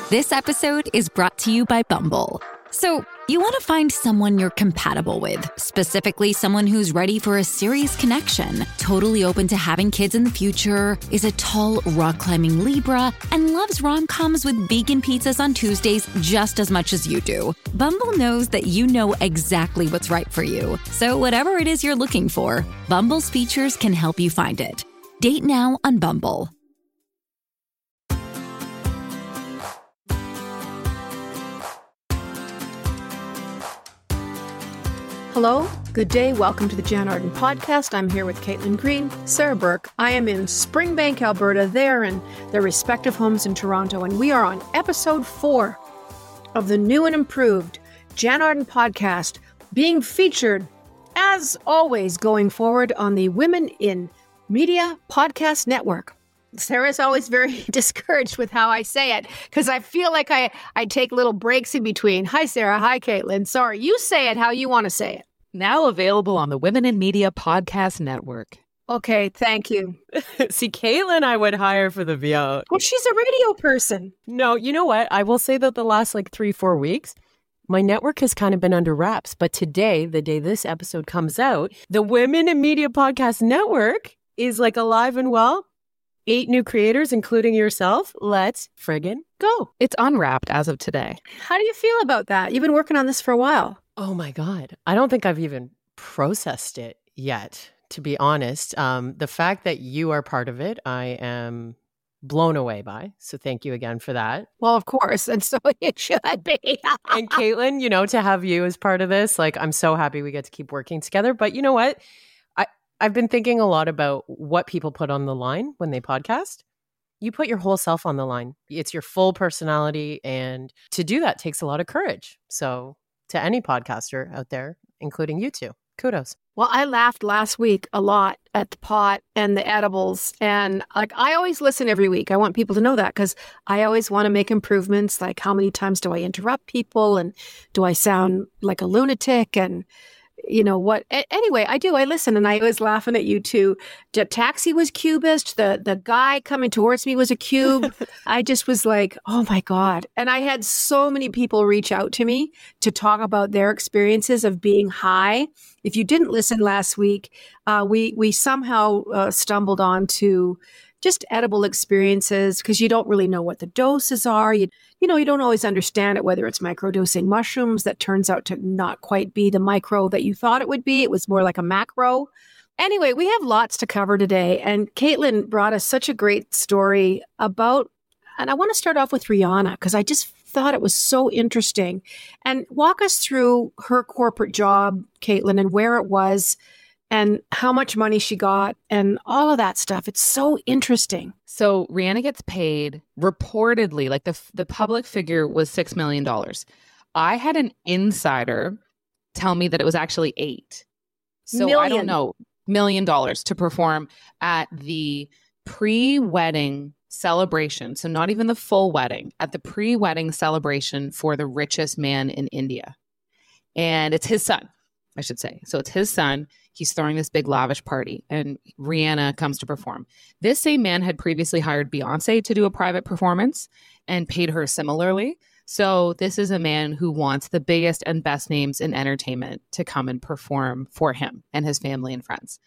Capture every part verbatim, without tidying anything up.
This episode is brought to you by Bumble. So, you want to find someone you're compatible with, specifically someone who's ready for a serious connection, totally open to having kids in the future, is a tall, rock-climbing Libra, and loves rom-coms with vegan pizzas on Tuesdays just as much as you do. Bumble knows that you know exactly what's right for you. So whatever it is you're looking for, Bumble's features can help you find it. Date now on Bumble. Hello, good day, welcome to the Jan Arden Podcast. I'm here with Caitlin Green, Sarah Burke. I am in Springbank, Alberta. They're in their respective homes in Toronto, and we are on episode four of the new and improved Jan Arden Podcast, being featured, as always, going forward on the Women in Media Podcast Network. Sarah's always very discouraged with how I say it because I feel like I, I take little breaks in between. Hi, Sarah. Hi, Caitlin. Sorry, you say it how you want to say it. Now available on the Women in Media Podcast Network. Okay, thank you. See, Caitlin, I would hire for the V O. Well, she's a radio person. No, you know what? I will say that the last like three, four weeks, my network has kind of been under wraps. But today, the day this episode comes out, the Women in Media Podcast Network is like alive and well. Eight new creators, including yourself. Let's friggin' go. It's unwrapped as of today. How do you feel about that? You've been working on this for a while. Oh my God. I don't think I've even processed it yet, to be honest. Um, the fact that you are part of it, I am blown away by. So thank you again for that. Well, of course. And so it should be. And Caitlin, you know, to have you as part of this, like, I'm so happy we get to keep working together. But you know what? I've been thinking a lot about what people put on the line when they podcast. You put your whole self on the line. It's your full personality. And to do that takes a lot of courage. So to any podcaster out there, including you two, kudos. Well, I laughed last week a lot at the pot and the edibles. And like, I always listen every week. I want people to know that because I always want to make improvements. Like, how many times do I interrupt people? And do I sound like a lunatic? And you know what? A- anyway, I do. I listen, and I was laughing at you too. The taxi was cubist. The the guy coming towards me was a cube. I just was like, oh my God. And I had so many people reach out to me to talk about their experiences of being high. If you didn't listen last week, uh, we we somehow uh, stumbled onto just edible experiences because you don't really know what the doses are. You, you know, you don't always understand it, whether it's microdosing mushrooms that turns out to not quite be the micro that you thought it would be. It was more like a macro. Anyway, we have lots to cover today. And Caitlin brought us such a great story about, and I want to start off with Rihanna because I just thought it was so interesting. And walk us through her corporate job, Caitlin, and where it was and how much money she got and all of that stuff. It's so interesting. So Rihanna gets paid reportedly, like the the public figure was six million dollars. I had an insider tell me that it was actually eight. So Million. I don't know, million dollars to perform at the pre-wedding celebration. So not even the full wedding, at the pre-wedding celebration for the richest man in India. And it's his son, I should say. So it's his son. He's throwing this big lavish party and Rihanna comes to perform. This same man had previously hired Beyonce to do a private performance and paid her similarly. So this is a man who wants the biggest and best names in entertainment to come and perform for him and his family and friends.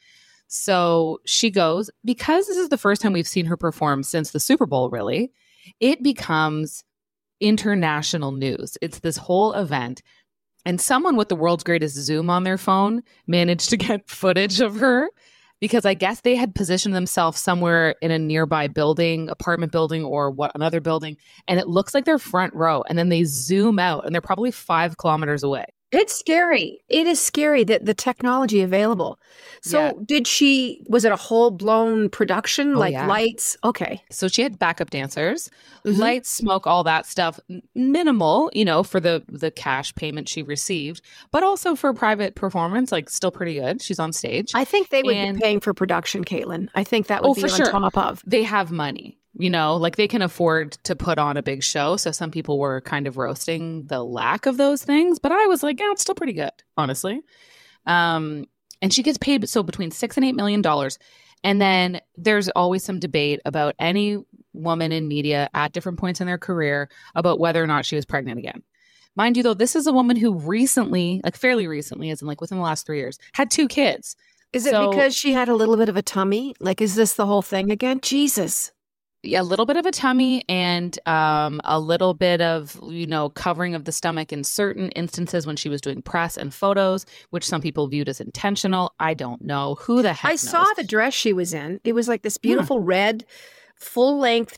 So she goes, because this is the first time we've seen her perform since the Super Bowl, really, it becomes international news. It's this whole event. And someone with the world's greatest Zoom on their phone managed to get footage of her because I guess they had positioned themselves somewhere in a nearby building, apartment building or what another building. And it looks like they're front row. And then they zoom out and they're probably five kilometers away. It's scary. It is scary that the technology available. So Yeah. did she, was it a whole blown production, Oh, like yeah. lights? Okay. So she had backup dancers, Mhm. lights, smoke, all that stuff. N- Minimal, you know, for the the cash payment she received, but also for private performance, like still pretty good. She's on stage. I think they would And- be paying for production, Caitlin. I think that would Oh, be for on sure. top of. They have money, you know, like they can afford to put on a big show. So some people were kind of roasting the lack of those things, but I was like, yeah, it's still pretty good, honestly. Um, and she gets paid so between six and eight million dollars. And then there's always some debate about any woman in media at different points in their career about whether or not she was pregnant again. Mind you, though, this is a woman who recently, like fairly recently, as in like within the last three years, had two kids. Is it So- because she had a little bit of a tummy? Like, is this the whole thing again? Jesus. Yeah, a little bit of a tummy and um, a little bit of, you know, covering of the stomach in certain instances when she was doing press and photos, which some people viewed as intentional. I don't know. Who the heck I knows? saw the dress she was in. It was like this beautiful red, full length,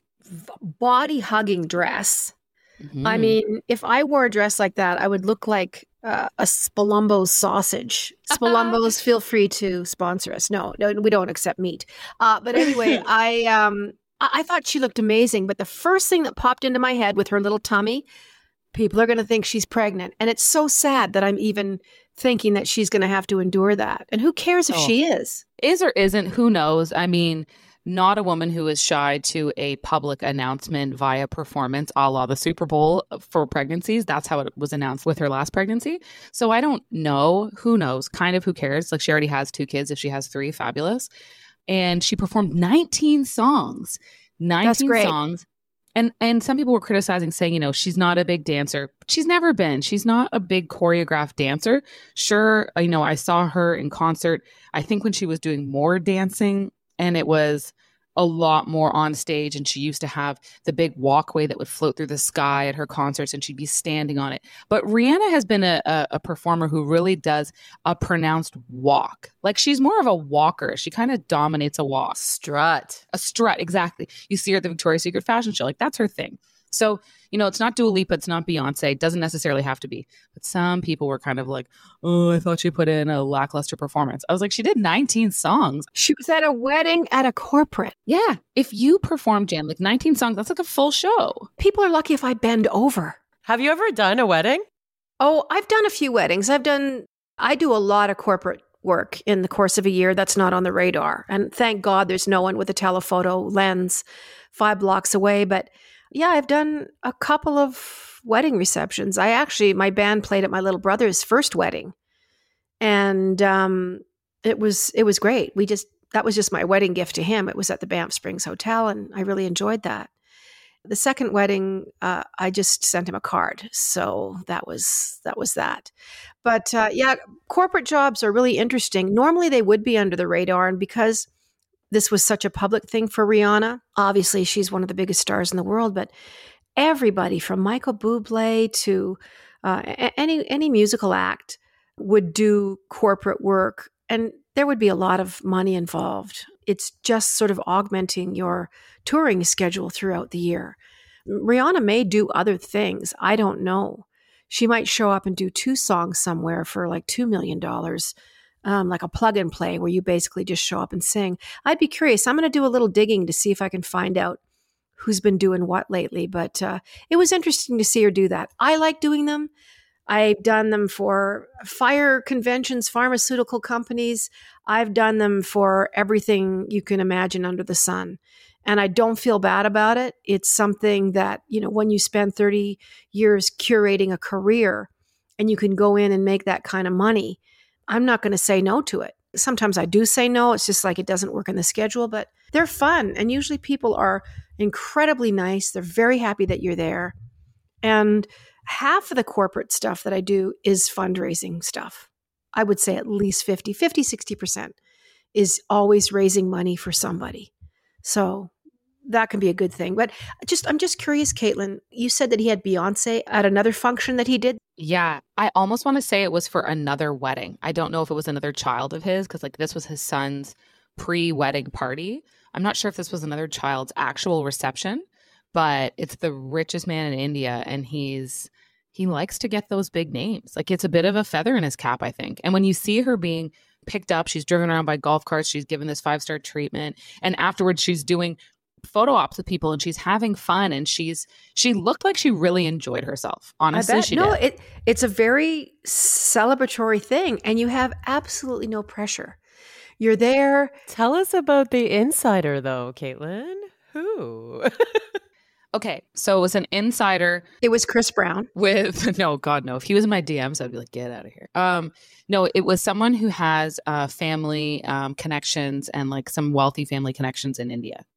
body hugging dress. Mhm. I mean, if I wore a dress like that, I would look like uh, a Spalumbo's sausage. Spalumbo's, feel free to sponsor us. No, no, we don't accept meat. Uh, but anyway, I um, I, I thought she looked amazing. But the first thing that popped into my head with her little tummy, people are going to think she's pregnant, and it's so sad that I'm even thinking that she's going to have to endure that. And who cares if Oh. she is? Is or isn't, who knows? I mean, not a woman who is shy to a public announcement via performance, a la the Super Bowl for pregnancies. That's how it was announced with her last pregnancy. So I don't know. Who knows? Kind of who cares? Like, she already has two kids. If she has three, fabulous. And she performed nineteen songs. nineteen great. songs. And and some people were criticizing, saying, you know, she's not a big dancer. She's never been. She's not a big choreographed dancer. Sure, you know, I saw her in concert, I think when she was doing more dancing, and it was a lot more on stage, and she used to have the big walkway that would float through the sky at her concerts, and she'd be standing on it. But Rihanna has been a, a, a performer who really does a pronounced walk. Like, she's more of a walker. She kind of dominates a walk. Strut. A strut, exactly. You see her at the Victoria's Secret fashion show. Like, that's her thing. So, you know, it's not Dua Lipa, it's not Beyonce. It doesn't necessarily have to be. But some people were kind of like, oh, I thought she put in a lackluster performance. I was like, she did nineteen songs. She was at a wedding at a corporate. Yeah. If you perform, Jan, like nineteen songs, that's like a full show. People are lucky if I bend over. Have you ever done a wedding? Oh, I've done a few weddings. I've done, I do a lot of corporate work in the course of a year that's not on the radar. And thank God there's no one with a telephoto lens five blocks away. But yeah, I've done a couple of wedding receptions. I actually, my band played at my little brother's first wedding. And um, it was, it was great. We just, that was just my wedding gift to him. It was at the Banff Springs Hotel, and I really enjoyed that. The second wedding, uh, I just sent him a card. So that was that was that. But uh, yeah, corporate jobs are really interesting. Normally they would be under the radar. And because this was such a public thing for Rihanna, obviously she's one of the biggest stars in the world, but everybody from Michael Bublé to uh, a- any any musical act would do corporate work. And there would be a lot of money involved. It's just sort of augmenting your touring schedule throughout the year. Rihanna may do other things. I don't know. She might show up and do two songs somewhere for like two million dollars, um, like a plug and play where you basically just show up and sing. I'd be curious. I'm going to do a little digging to see if I can find out who's been doing what lately. But uh, it was interesting to see her do that. I like doing them. I've done them for fire conventions, pharmaceutical companies. I've done them for everything you can imagine under the sun. And I don't feel bad about it. It's something that, you know, when you spend thirty years curating a career and you can go in and make that kind of money, I'm not going to say no to it. Sometimes I do say no. It's just like it doesn't work in the schedule, but they're fun. And usually people are incredibly nice. They're very happy that you're there. And half of the corporate stuff that I do is fundraising stuff. I would say at least fifty, fifty, sixty percent is always raising money for somebody. So that can be a good thing. But just, I'm just curious, Caitlin, you said that he had Beyonce at another function that he did. Yeah, I almost want to say it was for another wedding. I don't know if it was another child of his, because like this was his son's pre-wedding party. I'm not sure if this was another child's actual reception, but it's the richest man in India, and he's he likes to get those big names. Like, it's a bit of a feather in his cap, I think. And when you see her being picked up, she's driven around by golf carts, she's given this five-star treatment, and afterwards she's doing photo ops with people and she's having fun, and she's she looked like she really enjoyed herself. Honestly, I bet. she no, did. it it's a very celebratory thing, and you have absolutely no pressure. You're there. Tell us about the insider, though, Caitlin. Who? Okay, so it was an insider It was Chris Brown. with no, God, no. If he was in my D Ms, I'd be like, get out of here. Um, no, it was someone who has uh, family um, connections and like some wealthy family connections in India.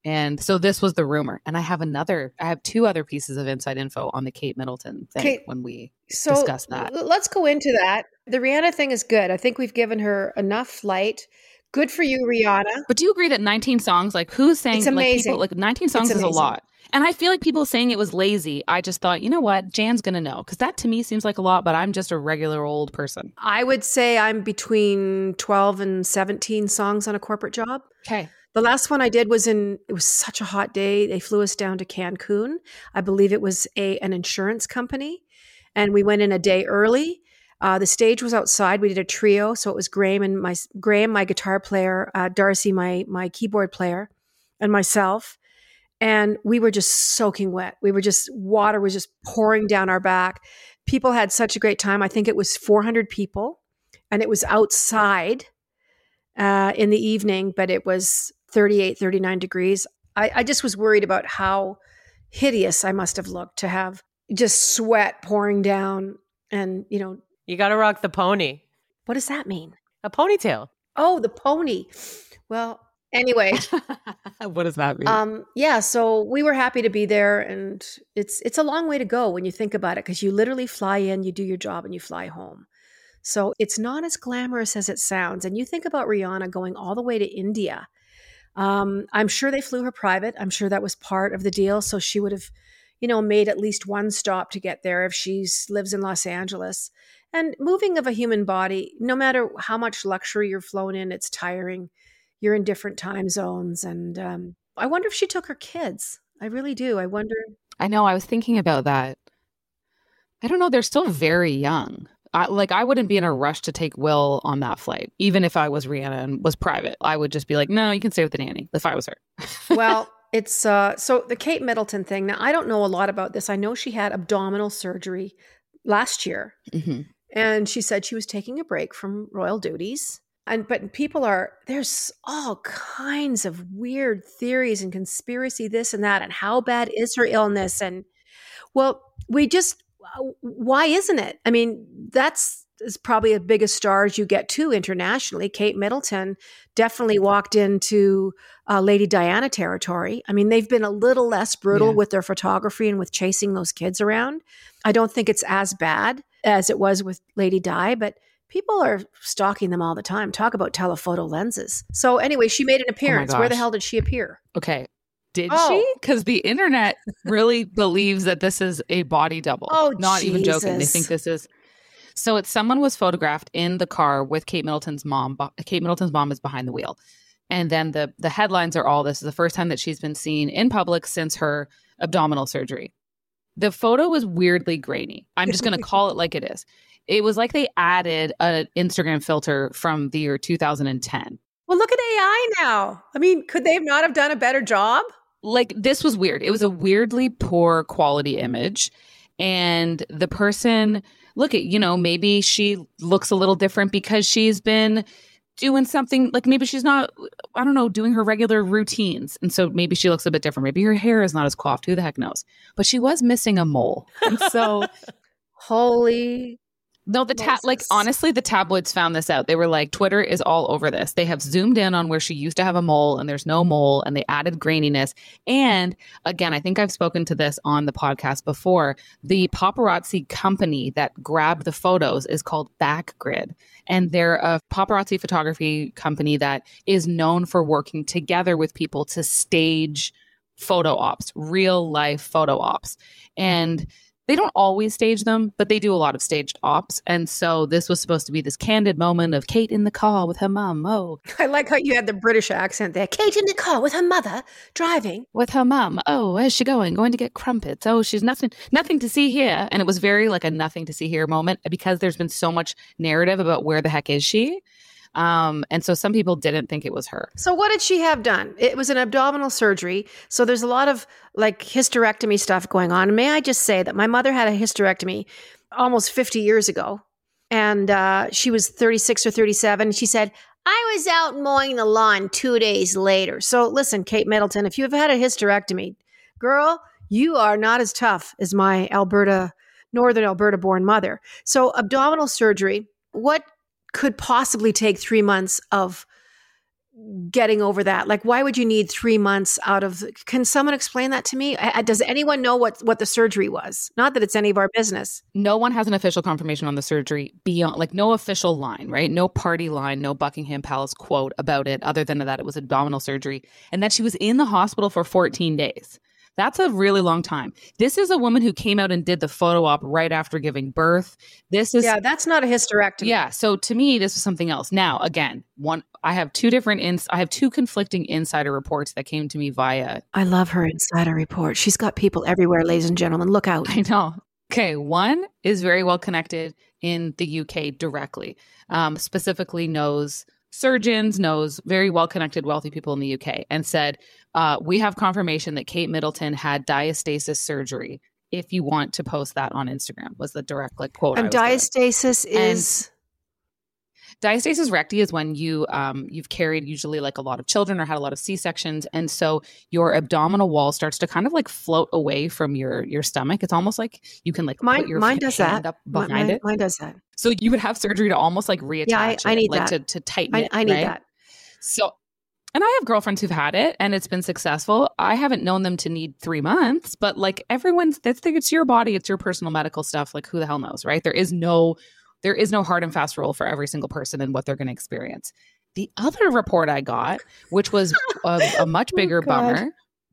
And so this was the rumor. And I have another, I have two other pieces of inside info on the Kate Middleton thing Okay, when we so discuss that. l- let's go into that. The Rihanna thing is good. I think we've given her enough light. Good for you, Rihanna. But do you agree that nineteen songs, like who's saying, It's like amazing. people, like nineteen songs It's is a amazing. lot. And I feel like people saying it was lazy. I just thought, you know what, Jan's going to know. Because that to me seems like a lot, but I'm just a regular old person. I would say I'm between twelve and seventeen songs on a corporate job. Okay. The last one I did was in, it was such a hot day. They flew us down to Cancun. I believe it was a an insurance company. And we went in a day early. Uh, the stage was outside. We did a trio. So it was Graham and my, Graham, my guitar player, uh, Darcy, my, my keyboard player, and myself. And we were just soaking wet. We were just, water was just pouring down our back. People had such a great time. I think it was four hundred people and it was outside uh, in the evening, but it was thirty-eight, thirty-nine degrees. I, I just was worried about how hideous I must have looked to have just sweat pouring down. And, you know, You got to rock the pony. what does that mean? A ponytail. Oh, the pony. Well, anyway, What does that mean? um, yeah, so we were happy to be there. And it's it's a long way to go when you think about it, because you literally fly in, you do your job, and you fly home. So it's not as glamorous as it sounds. And you think about Rihanna going all the way to India. Um, I'm sure they flew her private. I'm sure that was part of the deal. So she would have, you know, made at least one stop to get there if she lives in Los Angeles. And moving of a human body, no matter how much luxury you're flown in, it's tiring. You're in different time zones. And um, I wonder if she took her kids. I really do. I wonder. I know. I was thinking about that. I don't know. They're still very young. I, like, I wouldn't be in a rush to take Will on that flight, even if I was Rihanna and was private. I would just be like, no, you can stay with the nanny if I was her. Well, it's uh, so the Kate Middleton thing. Now, I don't know a lot about this. I know she had abdominal surgery last year, Mm-hmm. and she said she was taking a break from royal duties. And but people are, there's all kinds of weird theories and conspiracy, this and that, and how bad is her illness? And well, we just, why isn't it? I mean, that's is probably as big a star as you get to internationally. Kate Middleton definitely walked into uh, Lady Diana territory. I mean, they've been a little less brutal Yeah. with their photography and with chasing those kids around. I don't think it's as bad as it was with Lady Di, but people are stalking them all the time. Talk about telephoto lenses. So anyway, she made an appearance. Where the gosh. hell did she appear? Okay. Did Oh. she? Because the internet really believes that this is a body double. Oh, Not even joking. They Jesus. think this is. So it's someone was photographed in the car with Kate Middleton's mom. Be- Kate Middleton's mom is behind the wheel. And then the the headlines are all this is the first time that she's been seen in public since her abdominal surgery. The photo was weirdly grainy. I'm just going to call it like it is. It was like they added an Instagram filter from the year two thousand ten. Well, look at A I now. I mean, could they not have done a better job? Like, this was weird. It was a weirdly poor quality image. And the person, look at, you know, maybe she looks a little different because she's been doing something, like maybe she's not, I don't know, doing her regular routines. And so maybe she looks a bit different. Maybe her hair is not as coiffed. Who the heck knows? But she was missing a mole. And so, Holy. no, the ta- like Moses. honestly, the tabloids found this out. They were like, Twitter is all over this. They have zoomed in on where she used to have a mole and there's no mole, and they added graininess. And again, I think I've spoken to this on the podcast before. The paparazzi company that grabbed the photos is called Backgrid, and they're a paparazzi photography company that is known for working together with people to stage photo ops, real life photo ops. And they don't always stage them, but they do a lot of staged ops. And so this was supposed to be this candid moment of Kate in the car with her mum. Oh, I like how you had the British accent there. Kate in the car with her mother driving. with her mum. Oh, where's she going? Going to get crumpets. Oh, she's nothing, nothing to see here. And it was very like a nothing to see here moment because there's been so much narrative about where the heck is she. Um, and so some people didn't think it was her. So what did she have done? It was an abdominal surgery. So there's a lot of like hysterectomy stuff going on. And may I just say that my mother had a hysterectomy almost fifty years ago. And uh, she was thirty-six or thirty-seven. She said, I was out mowing the lawn two days later. So listen, Kate Middleton, if you've had a hysterectomy, girl, you are not as tough as my Alberta, Northern Alberta born mother. So abdominal surgery, what could possibly take three months of getting over that? Like, why would you need three months out of, can someone explain that to me? I, does anyone know what, what the surgery was? Not that it's any of our business. No one has an official confirmation on the surgery beyond, like no official line, right? No party line, no Buckingham Palace quote about it other than that it was abdominal surgery and that she was in the hospital for fourteen days. That's a really long time. This is a woman who came out and did the photo op right after giving birth. This is yeah, that's not a hysterectomy. Yeah, so to me, this is something else. Now, again, one, I have two different ins. I have two conflicting insider reports that came to me via. I love her insider report. She's got people everywhere, ladies and gentlemen. Look out! I know. Okay, one is very well connected in the U K directly. Um, specifically knows surgeons, knows very well-connected wealthy people in the U K, and said, uh, we have confirmation that Kate Middleton had diastasis surgery. If you want to post that on Instagram, was the direct like quote. And diastasis is... Diastasis recti is when you, um, you've carried usually like a lot of children or had a lot of C-sections. And so your abdominal wall starts to kind of like float away from your, your stomach. It's almost like you can like mine, put your mine hand does that. up behind mine, it. Mine does that. So you would have surgery to almost like reattach yeah, I, it, I need like that. to, to tighten I, it. I need right? that. So, and I have girlfriends who've had it and it's been successful. I haven't known them to need three months, but like everyone's, that's, it's your body, it's your personal medical stuff. Like who the hell knows, right? There is no, there is no hard and fast rule for every single person and what they're going to experience. The other report I got, which was a, a much bigger oh, bummer,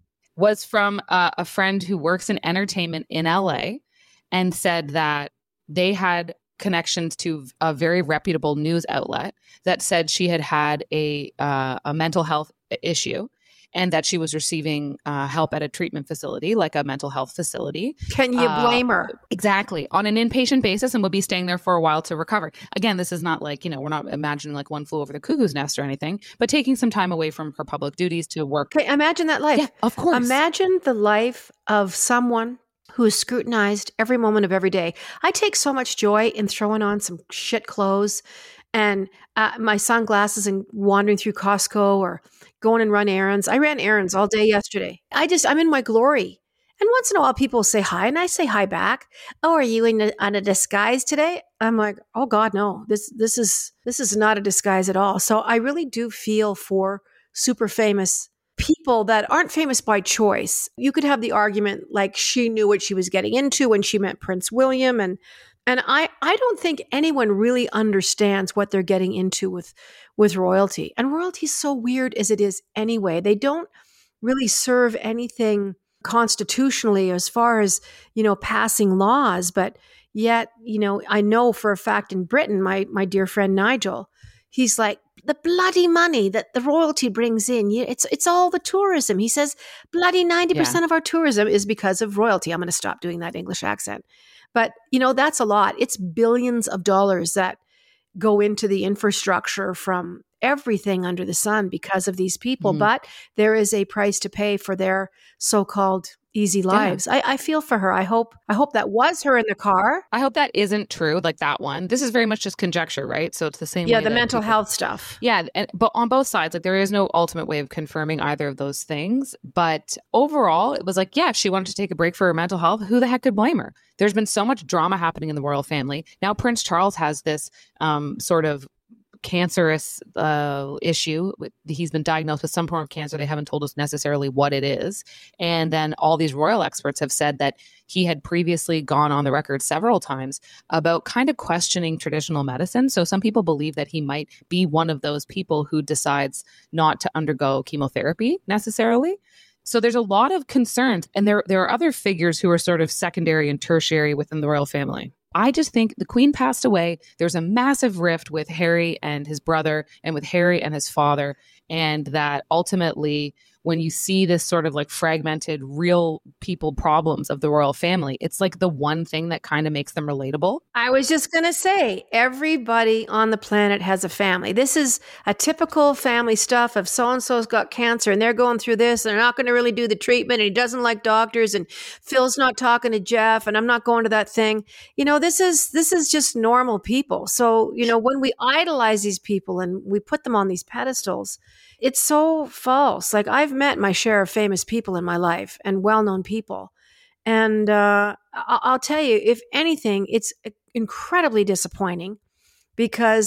was from uh, a friend who works in entertainment in L A and said that they had connections to a very reputable news outlet that said she had had a uh, a mental health issue and that she was receiving uh, help at a treatment facility, like a mental health facility. Can you uh, blame her? Exactly. On an inpatient basis and would be staying there for a while to recover. Again, this is not like, you know, we're not imagining like one flew over the cuckoo's nest or anything, but taking some time away from her public duties to work. Okay, imagine that life. Yeah, of course. Imagine the life of someone who is scrutinized every moment of every day. I take so much joy in throwing on some shit clothes and uh, my sunglasses and wandering through Costco or going and run errands. I ran errands all day yesterday. I just, I'm in my glory. And once in a while people say hi and I say hi back. Oh, are you in a, on a disguise today? I'm like, oh God, no, this, this is, this is not a disguise at all. So I really do feel for super famous people that aren't famous by choice. You could have the argument like she knew what she was getting into when she met Prince William. And and I, I don't think anyone really understands what they're getting into with, with royalty. And royalty is so weird as it is anyway. They don't really serve anything constitutionally as far as, you know, passing laws. But yet, you know, I know for a fact in Britain, my my dear friend Nigel, he's like, the bloody money that the royalty brings in, it's it's all the tourism. He says bloody ninety percent yeah. of our tourism is because of royalty. I'm going to stop doing that English accent. But, you know, that's a lot. It's billions of dollars that go into the infrastructure from everything under the sun because of these people. Mm-hmm. But there is a price to pay for their so-called easy lives. Yeah. I, I feel for her. I hope I hope that was her in the car. I hope that isn't true, like that one. This is very much just conjecture, right? So it's the same yeah, way the mental people, health stuff. Yeah, and, but on both sides, like there is no ultimate way of confirming either of those things. But overall, it was like, yeah, if she wanted to take a break for her mental health, who the heck could blame her? There's been so much drama happening in the royal family. Now Prince Charles has this um, sort of cancerous uh, issue. He's been diagnosed with some form of cancer. They haven't told us necessarily what it is. And then all these royal experts have said that he had previously gone on the record several times about kind of questioning traditional medicine. So some people believe that he might be one of those people who decides not to undergo chemotherapy necessarily. So there's a lot of concerns. And there, there are other figures who are sort of secondary and tertiary within the royal family. I just think the Queen passed away. There's a massive rift with Harry and his brother and with Harry and his father. And that ultimately, when you see this sort of like fragmented real people problems of the royal family, it's like the one thing that kind of makes them relatable. I was just going to say, everybody on the planet has a family. This is a typical family stuff of so-and-so's got cancer and they're going through this and they're not going to really do the treatment and he doesn't like doctors and Phil's not talking to Jeff and I'm not going to that thing. You know, this is, this is just normal people. So, you know, when we idolize these people and we put them on these pedestals, it's so false. Like I've met my share of famous people in my life and well-known people. And uh, I'll tell you, if anything, it's incredibly disappointing because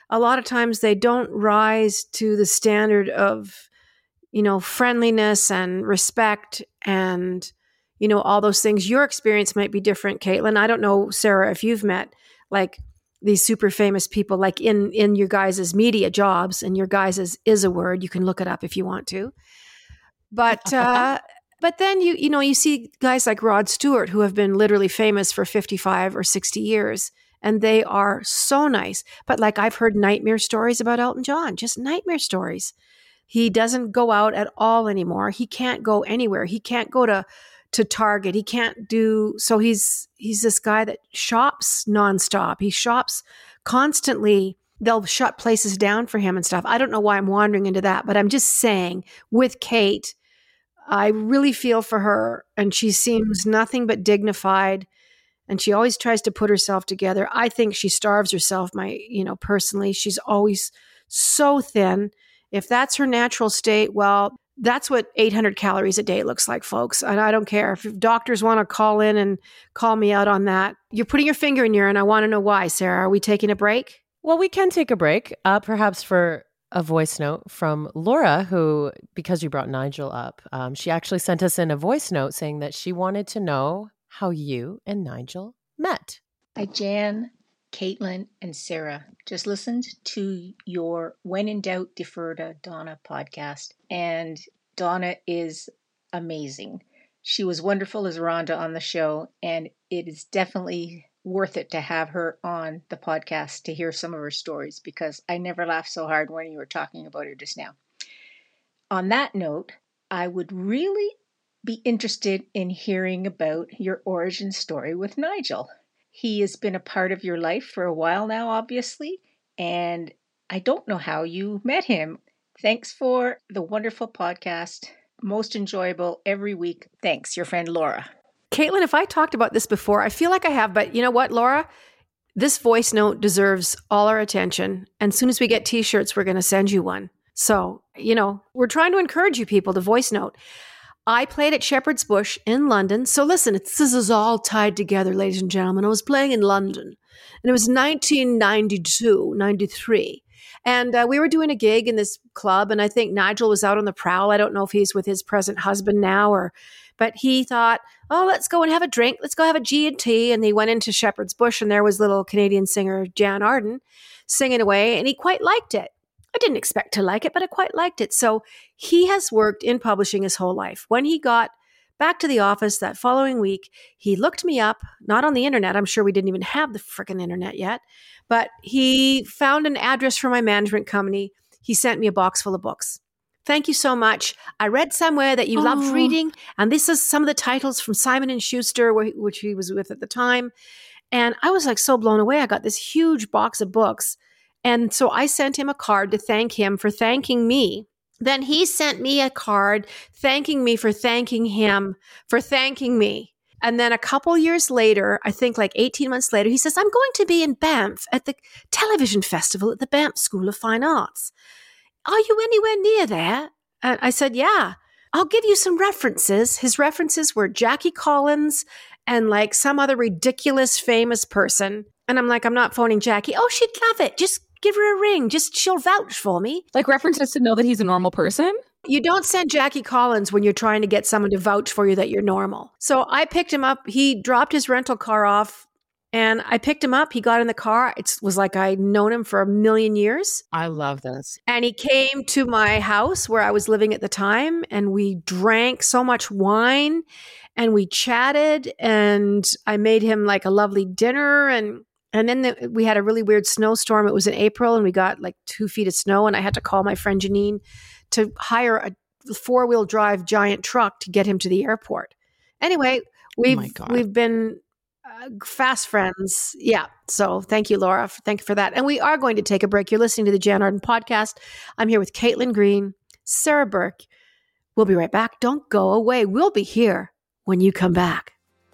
a lot of times they don't rise to the standard of, you know, friendliness and respect and, you know, all those things. Your experience might be different, Caitlin. I don't know, Sarah, if you've met like these super famous people, like in, in your guys' media jobs, and your guys' is, is a word. You can look it up if you want to. But, uh, but then you, you know, you see guys like Rod Stewart who have been literally famous for fifty-five or sixty years, and they are so nice. But like I've heard nightmare stories about Elton John, just nightmare stories. He doesn't go out at all anymore. He can't go anywhere. He can't go to, to Target. He can't do, so he's, he's this guy that shops nonstop. He shops constantly. They'll shut places down for him and stuff. I don't know why I'm wandering into that, but I'm just saying with Kate, I really feel for her, and she seems nothing but dignified, and she always tries to put herself together. I think she starves herself, my, you know, personally. She's always so thin. If that's her natural state, well, that's what eight hundred calories a day looks like, folks. And I don't care if doctors want to call in and call me out on that. You're putting your finger in urine. I want to know why, Sarah. Are we taking a break? Well, we can take a break, uh, perhaps for a voice note from Laura, who, because you brought Nigel up, um, she actually sent us in a voice note saying that she wanted to know how you and Nigel met. Hi, Jan, Caitlin, and Sarah. Just listened to your When in Doubt, Defer to Donna podcast, and Donna is amazing. She was wonderful as Rhonda on the show, and it is definitely worth it to have her on the podcast to hear some of her stories, because I never laughed so hard when you were talking about her just now. On that note, I would really be interested in hearing about your origin story with Nigel. He has been a part of your life for a while now, obviously, and I don't know how you met him. Thanks for the wonderful podcast. Most enjoyable every week. Thanks, your friend Laura. Caitlin, if I talked about this before, I feel like I have, but you know what, Laura? This voice note deserves all our attention. And as soon as we get t-shirts, we're going to send you one. So, you know, we're trying to encourage you people to voice note. I played at Shepherd's Bush in London. So listen, it's, this is all tied together, ladies and gentlemen. I was playing in London, and it was nineteen ninety-two, ninety-three. And uh, we were doing a gig in this club, and I think Nigel was out on the prowl. I don't know if he's with his present husband now, or, but he thought, oh, let's go and have a drink. Let's go have a G and T. And he went into Shepherd's Bush, and there was little Canadian singer Jan Arden singing away, and he quite liked it. I didn't expect to like it, but I quite liked it. So he has worked in publishing his whole life. When he got back to the office that following week, he looked me up, not on the internet. I'm sure we didn't even have the frickin' internet yet, but he found an address for my management company. He sent me a box full of books. Thank you so much. I read somewhere that you oh. loved reading, and this is some of the titles from Simon and Schuster, which he was with at the time. And I was like so blown away. I got this huge box of books. And so I sent him a card to thank him for thanking me. Then he sent me a card thanking me for thanking him for thanking me. And then a couple years later, I think like eighteen months later, he says, I'm going to be in Banff at the television festival at the Banff School of Fine Arts. Are you anywhere near there? And I said, yeah, I'll give you some references. His references were Jackie Collins and like some other ridiculous famous person. And I'm like, I'm not phoning Jackie. Oh, she'd love it. Just give her a ring. Just she'll vouch for me. Like references to know that he's a normal person? You don't send Jackie Collins when you're trying to get someone to vouch for you that you're normal. So I picked him up. He dropped his rental car off, and I picked him up. He got in the car. It was like I'd known him for a million years. I love this. And he came to my house where I was living at the time, and we drank so much wine, and we chatted, and I made him like a lovely dinner, and And then the, we had a really weird snowstorm. It was in April, and we got like two feet of snow, and I had to call my friend Janine to hire a four-wheel drive giant truck to get him to the airport. Anyway, we've oh we've been uh, fast friends. Yeah. So thank you, Laura. Thank you for that. And we are going to take a break. You're listening to the Jan Arden podcast. I'm here with Caitlin Green, Sarah Burke. We'll be right back. Don't go away. We'll be here when you come back.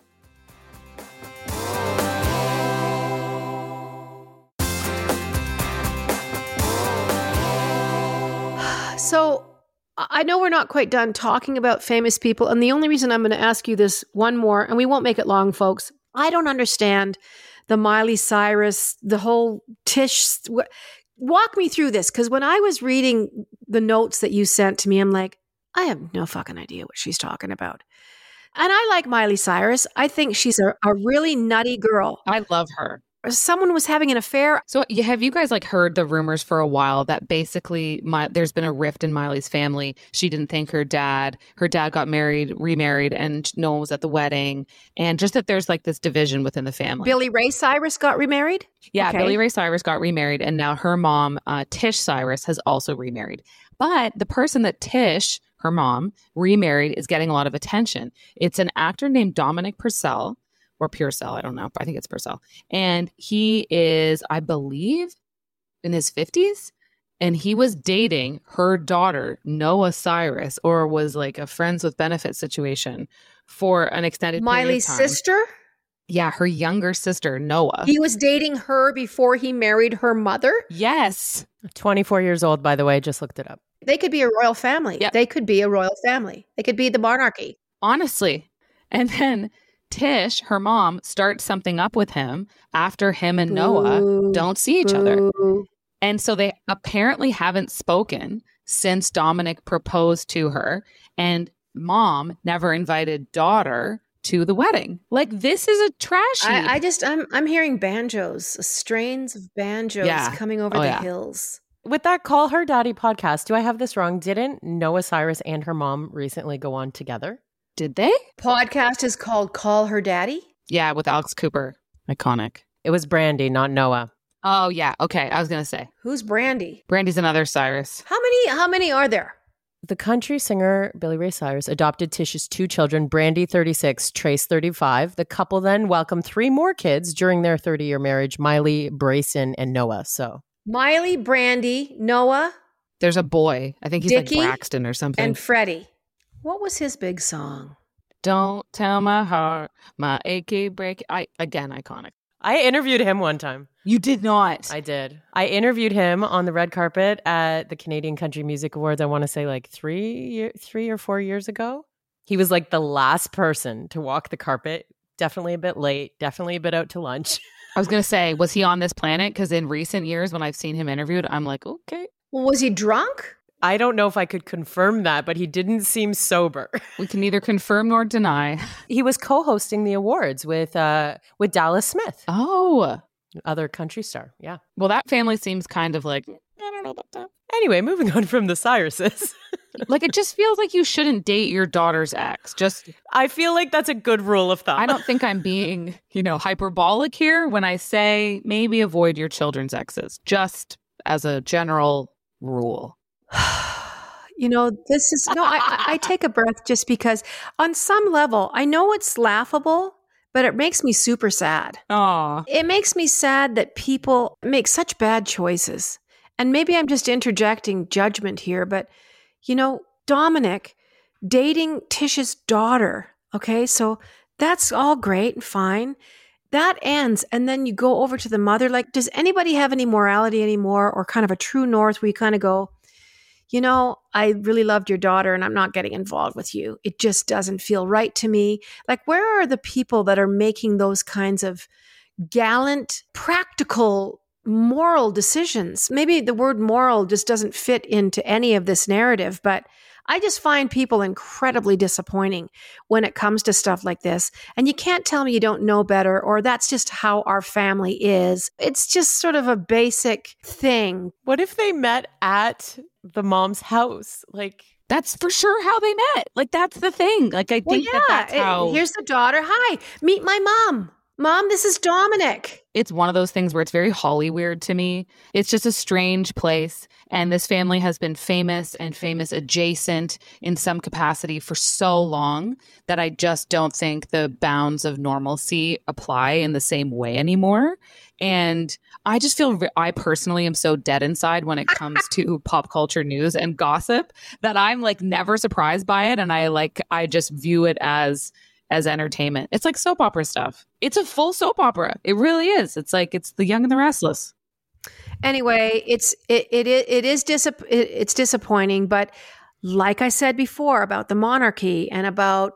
So I know we're not quite done talking about famous people. And the only reason I'm going to ask you this one more, and we won't make it long, folks. I don't understand the Miley Cyrus, the whole Tish. walk me through this, because when I was reading the notes that you sent to me, I'm like, I have no fucking idea what she's talking about. And I like Miley Cyrus. I think she's a, a really nutty girl. I love her. Someone was having an affair. So have you guys like heard the rumors for a while that basically my, there's been a rift in Miley's family? She didn't thank her dad. Her dad got married, remarried, and no one was at the wedding. And just that there's like this division within the family. Billy Ray Cyrus got remarried? Yeah, Okay. Billy Ray Cyrus got remarried. And now her mom, uh, Tish Cyrus, has also remarried. But the person that Tish, her mom, remarried is getting a lot of attention. It's an actor named Dominic Purcell. Or Purcell, I don't know. I think it's Purcell. And he is, I believe, in his fifties. And he was dating her daughter, Noah Cyrus, or was like a friends with benefits situation for an extended period Miley's of time. sister? Yeah, her younger sister, Noah. He was dating her before he married her mother? Yes. twenty-four years old, by the way. Just looked it up. They could be a royal family. Yep. They could be a royal family. They could be the monarchy. Honestly. And then Tish, her mom, starts something up with him after him and Noah Boo. don't see each other. Boo. And so they apparently haven't spoken since Dominic proposed to her. And mom never invited daughter to the wedding. Like, this is a trash heap. I, I just, I'm I'm hearing banjos, strains of banjos Yeah. coming over Oh, the yeah. hills. With that Call Her Daddy podcast, do I have this wrong? Didn't Noah Cyrus and her mom recently go on together? Did they? Podcast is called Call Her Daddy. Yeah, with Alex Cooper. Iconic. It was Brandy, not Noah. Oh, yeah. Okay. I was going to say. Who's Brandy? Brandy's another Cyrus. How many? How many are there? The country singer Billy Ray Cyrus adopted Tish's two children, Brandy, thirty-six, Trace, thirty-five. The couple then welcomed three more kids during their thirty-year marriage, Miley, Brayson, and Noah. So Miley, Brandy, Noah, There's a boy. I think he's Dickie like Braxton or something. and Freddie. What was his big song? Don't tell my heart, my achy break. I again, iconic. I interviewed him one time. You did not. I did. I interviewed him on the red carpet at the Canadian Country Music Awards. I want to say like three, year, three or four years ago. He was like the last person to walk the carpet. Definitely a bit late. Definitely a bit out to lunch. I was going to say, was he on this planet? Because in recent years, when I've seen him interviewed, I'm like, okay. Well, was he drunk? I don't know if I could confirm that, but he didn't seem sober. We can neither confirm nor deny. He was co-hosting the awards with uh, with Dallas Smith, Oh, other country star. Yeah. well, that family seems kind of like, I don't know about that. Anyway, moving on from the Cyruses. Like, it just feels like you shouldn't date your daughter's ex. Just, I feel like that's a good rule of thumb. I don't think I'm being, you know, hyperbolic here when I say maybe avoid your children's exes, just as a general rule. You know, this is no, I, I I take a breath just because on some level, I know it's laughable, but it makes me super sad. Aw. It makes me sad that people make such bad choices. And maybe I'm just interjecting judgment here, but you know, Dominic dating Tish's daughter. Okay. So that's all great and fine. That ends. And then you go over to the mother. Like, does anybody have any morality anymore, or kind of a true north where you kind of go, you know, I really loved your daughter and I'm not getting involved with you. It just doesn't feel right to me. Like, where are the people that are making those kinds of gallant, practical, moral decisions? Maybe the word moral just doesn't fit into any of this narrative, but I just find people incredibly disappointing when it comes to stuff like this. And you can't tell me you don't know better, or that's just how our family is. It's just sort of a basic thing. What if they met at the mom's house? Like, That's for sure how they met. Like, that's the thing. Like, I think that that's it- how here's the daughter. Hi, meet my mom. Mom, this is Dominic. it's one of those things where it's very Holly weird to me. It's just a strange place. And this family has been famous and famous adjacent in some capacity for so long that I just don't think the bounds of normalcy apply in the same way anymore. And I just feel, re- I personally am so dead inside when it comes to pop culture news and gossip that I'm like never surprised by it. And I like, I just view it as as entertainment. It's like soap opera stuff. It's a full soap opera. It really is. It's like, it's The Young and the Restless. Anyway, it's it it i- it is disap- it, it's disappointing, but like I said before about the monarchy and about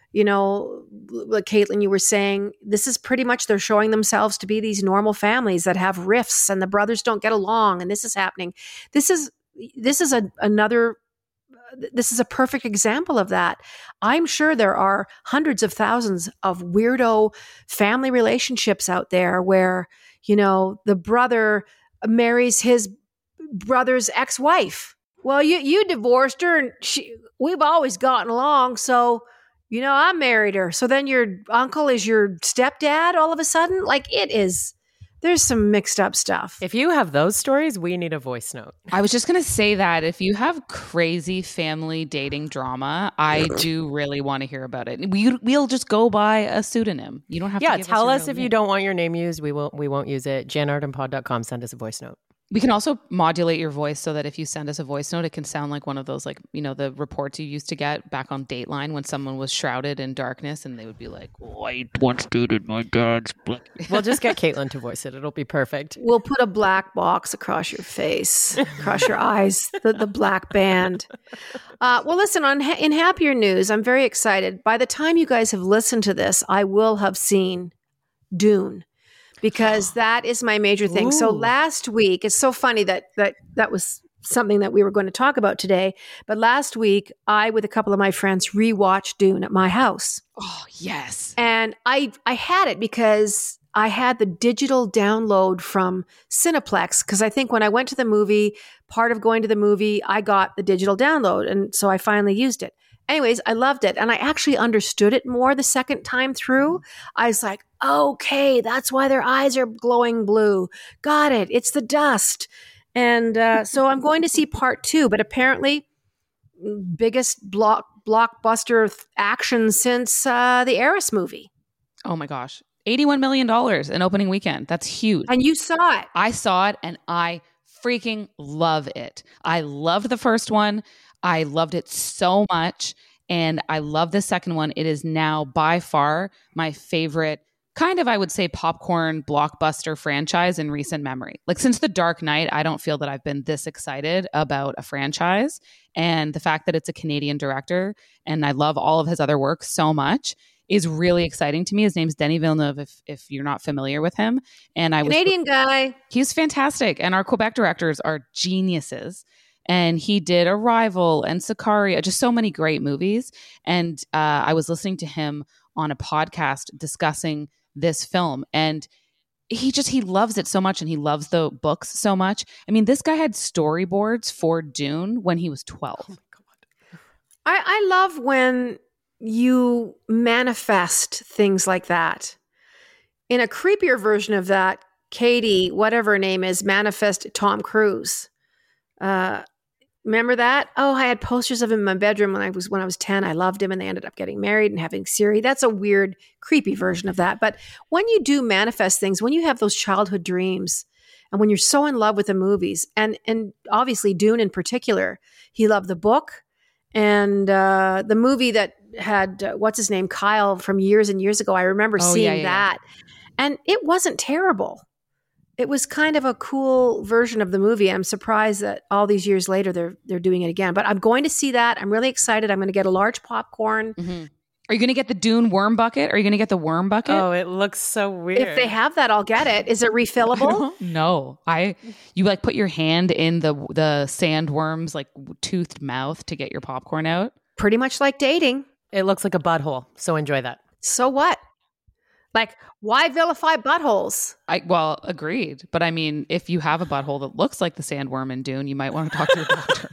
you know, like Caitlin, you were saying, this is pretty much they're showing themselves to be these normal families that have rifts and the brothers don't get along and this is happening. This is this is a, another this is a perfect example of that. I'm sure there are hundreds of thousands of weirdo family relationships out there where, you know, the brother marries his brother's ex-wife. Well, you you divorced her and she, we've always gotten along, so, you know, I married her. So then your uncle is your stepdad all of a sudden? Like, it is, there's some mixed up stuff. If you have those stories, we need a voice note. I was just going to say that if you have crazy family dating drama, I do really want to hear about it. We, we'll just go by a pseudonym. You don't have yeah, to give tell us, us if name. you don't want your name used. We won't, we won't use it. jan arden pod dot com. Send us a voice note. We can also modulate your voice so that if you send us a voice note, it can sound like one of those, like, you know, the reports you used to get back on Dateline when someone was shrouded in darkness and they would be like, oh, I once dated my dad's black. We'll just get Caitlin to voice it. It'll be perfect. We'll put a black box across your face, across your eyes, the, the black band. Uh, well, listen, on in happier news, I'm very excited. By the time you guys have listened to this, I will have seen Dune. Because that is my major thing. Ooh. So last week, it's so funny that that that was something that we were going to talk about today. But last week, I, with a couple of my friends, rewatched Dune at my house. Oh, yes. And I I had it because I had the digital download from Cineplex. Because I think when I went to the movie, part of going to the movie, I got the digital download. And so I finally used it. Anyways, I loved it. And I actually understood it more the second time through. I was like, okay, that's why their eyes are glowing blue. Got it. It's the dust. And uh, so I'm going to see part two. But apparently, biggest block blockbuster th- action since uh, the Eris movie. Oh my gosh. eighty-one million dollars in opening weekend. That's huge. And you saw it. I saw it and I freaking love it. I loved the first one. I loved it so much. And I love the second one. It is now by far my favorite kind of, I would say, popcorn blockbuster franchise in recent memory. Like since The Dark Knight, I don't feel that I've been this excited about a franchise. And the fact that it's a Canadian director and I love all of his other work so much is really exciting to me. His name's Denis Villeneuve, if if you're not familiar with him. And I was Canadian guy. He's fantastic. And our Quebec directors are geniuses. And he did Arrival and Sicario, just so many great movies. And uh, I was listening to him on a podcast discussing this film. And he just, he loves it so much. And he loves the books so much. I mean, this guy had storyboards for Dune when he was twelve. Oh my God. I, I love when you manifest things like that. In a creepier version of that, Katie, whatever her name is, manifested Tom Cruise. Uh, remember that? Oh, I had posters of him in my bedroom when I was when I was ten. I loved him, and they ended up getting married and having Siri. That's a weird, creepy version of that. But when you do manifest things, when you have those childhood dreams, and when you're so in love with the movies, and and obviously Dune in particular, he loved the book and uh, the movie that had uh, what's his name, Kyle, from years and years ago. I remember oh, seeing yeah, yeah, that, yeah. and it wasn't terrible. It was kind of a cool version of the movie. I'm surprised that all these years later they're they're doing it again. But I'm going to see that. I'm really excited. I'm going to get a large popcorn. Mm-hmm. Are you going to get the Dune worm bucket? Are you going to get the worm bucket? Oh, it looks so weird. If they have that, I'll get it. Is it refillable? No. I you like put your hand in the the sandworm's like toothed mouth to get your popcorn out. Pretty much like dating. It looks like a butthole. So enjoy that. So what? Like, why vilify buttholes? I well, agreed. But I mean, if you have a butthole that looks like the sandworm in Dune, you might want to talk to your doctor.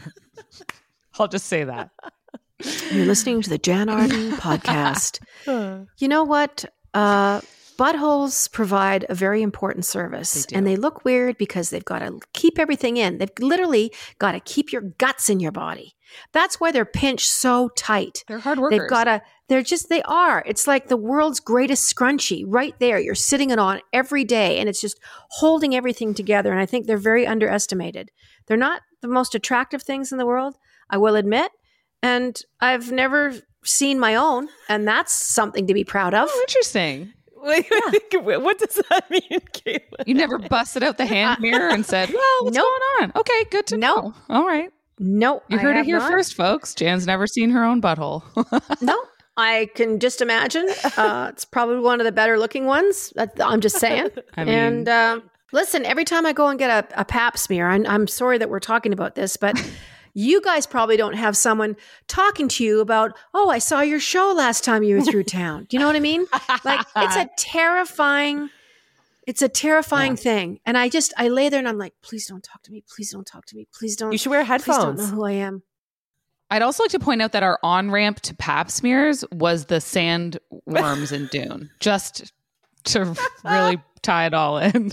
I'll just say that. You're listening to the Jan Arden podcast. You know what? Uh, buttholes provide a very important service. They and they look weird because they've got to keep everything in. They've literally got to keep your guts in your body. That's why they're pinched so tight. They're hard workers. They've got to, they're just, they are. It's like the world's greatest scrunchie right there. You're sitting it on every day and it's just holding everything together. And I think they're very underestimated. They're not the most attractive things in the world, I will admit. And I've never seen my own. And that's something to be proud of. Oh, interesting. Wait, yeah. What does that mean, Caitlin? You never busted out the hand mirror and said, well, what's nope. going on? Okay, good to nope. know. All right. No, You heard I it here not. first, folks. Jan's never seen her own butthole. No, I can just imagine. Uh, it's probably one of the better looking ones. I'm just saying. I mean, and uh, listen, every time I go and get a, a pap smear, I'm, I'm sorry that we're talking about this, but you guys probably don't have someone talking to you about, oh, I saw your show last time you were through town. Do you know what I mean? Like, it's a terrifying, it's a terrifying yeah. thing. And I just, I lay there and I'm like, please don't talk to me. Please don't talk to me. Please don't. You should wear headphones. Please don't know who I am. I'd also like to point out that our on-ramp to pap smears was the sandworms in Dune, just to really tie it all in.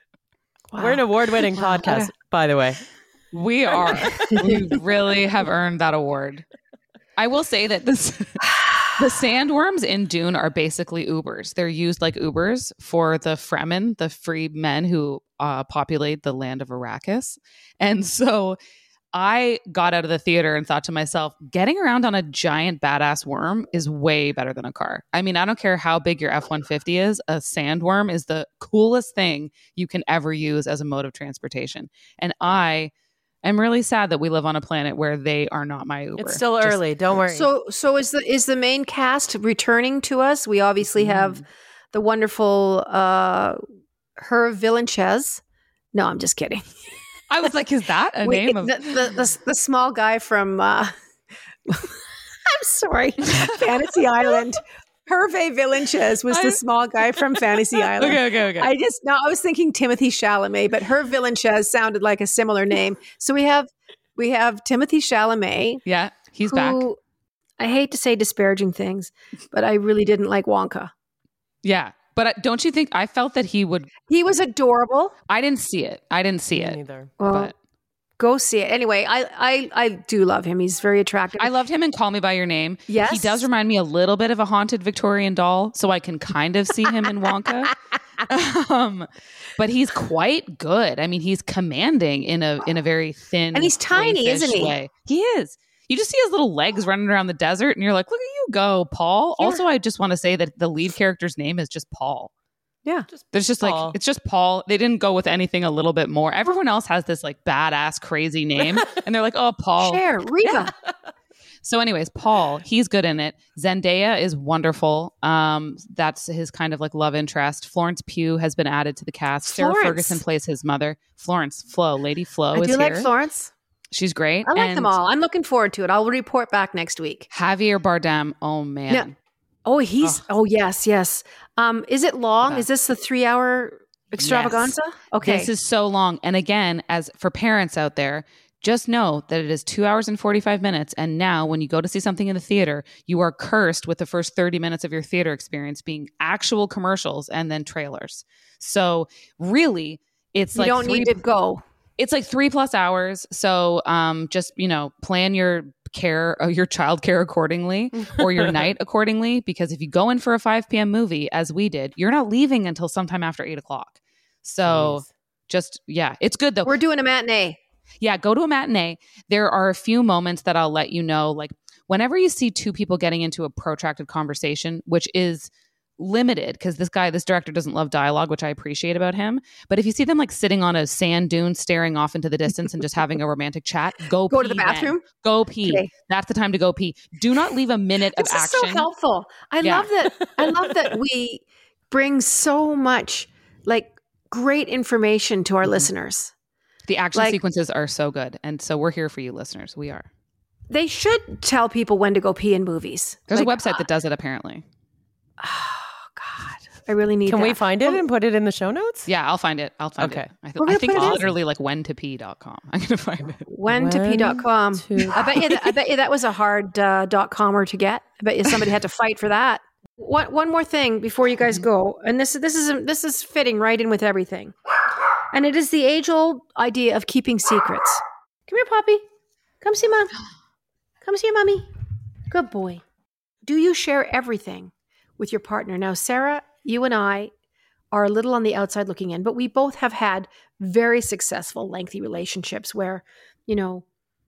Wow. We're an award-winning podcast, by the way. We are. We really have earned that award. I will say that this, the sandworms in Dune are basically Ubers. They're used like Ubers for the Fremen, the free men who uh, populate the land of Arrakis. And so I got out of the theater and thought to myself, getting around on a giant badass worm is way better than a car. I mean, I don't care how big your F one fifty is. A sandworm is the coolest thing you can ever use as a mode of transportation. And I am really sad that we live on a planet where they are not my Uber. It's still Just, early. Don't worry. So, so is the is the main cast returning to us? We obviously have mm. the wonderful uh, Hervé Villechaize. No, I'm just kidding. I was like, is that a Wait, name of the, the, the, the small guy from uh, I'm sorry, Fantasy Island. Hervé Villechaize was the small guy from Fantasy Island. Okay, okay, okay. I just no, I was thinking Timothy Chalamet, but Hervé Villechaize sounded like a similar name. So we have we have Timothy Chalamet. Yeah, he's who, back. I hate to say disparaging things, but I really didn't like Wonka. Yeah. But don't you think I felt that he would? He was adorable. I didn't see it. I didn't see it either. Well, but go see it anyway. I, I I do love him. He's very attractive. I loved him in Call Me by Your Name. Yes, he does remind me a little bit of a haunted Victorian doll, so I can kind of see him in Wonka. um, but he's quite good. I mean, he's commanding in a in a very thin and he's tiny, isn't he? Way. He is. You just see his little legs running around the desert, and you're like, "Look at you go, Paul." Yeah. Also, I just want to say that the lead character's name is just Paul. Yeah. Just There's just Paul. like, it's just Paul. They didn't go with anything a little bit more. Everyone else has this like badass, crazy name. And they're like, oh, Paul. Cher, Reva. Yeah. So anyways, Paul, he's good in it. Zendaya is wonderful. Um, that's his kind of like love interest. Florence Pugh has been added to the cast. Florence. Sarah Ferguson plays his mother. Florence, Flo, Lady Flo I is do here. like Florence. She's great. I like and them all. I'm looking forward to it. I'll report back next week. Javier Bardem. Oh, man. Yeah. Oh, he's, oh. oh, yes, yes. Um, is it long? Yeah. Is this the three hour extravaganza? Yes. Okay. This is so long. And again, as for parents out there, just know that it is two hours and forty-five minutes. And now when you go to see something in the theater, you are cursed with the first thirty minutes of your theater experience being actual commercials and then trailers. So really, it's you like don't three, need to go. It's like three plus hours. So um, just, you know, plan your care, uh, your child care accordingly or your night accordingly. Because if you go in for a five p.m. movie, as we did, you're not leaving until sometime after eight o'clock. So Jeez. just, yeah, it's good though. We're doing a matinee. Yeah, go to a matinee. There are a few moments that I'll let you know, like whenever you see two people getting into a protracted conversation, which is limited because this guy, this director doesn't love dialogue, which I appreciate about him. But if you see them like sitting on a sand dune, staring off into the distance and just having a romantic chat, go, go pee to the bathroom. Then. Go pee. Okay. That's the time to go pee. Do not leave a minute this of is action. So helpful. I yeah. love that. I love that we bring so much like great information to our mm-hmm. listeners. The action like, sequences are so good. And so we're here for you listeners. We are. They should tell people when to go pee in movies. There's like, a website uh, that does it apparently. Oh, God. I really need Can that. we find it and put it in the show notes? Yeah, I'll find it. I'll find okay. it. I, th- I think it's literally like when to pee dot com. I'm going to find it. when to pee dot com. To- I bet you that, I bet you that was a hard uh, dot comer to get. I bet you somebody had to fight for that. One, one more thing before you guys go. And this, this, is, this is fitting right in with everything. And it is the age-old idea of keeping secrets. Come here, Poppy. Come see Mom. Come see your mommy. Good boy. Do you share everything with your partner? Now, Sarah, you and I are a little on the outside looking in, but we both have had very successful, lengthy relationships where, you know,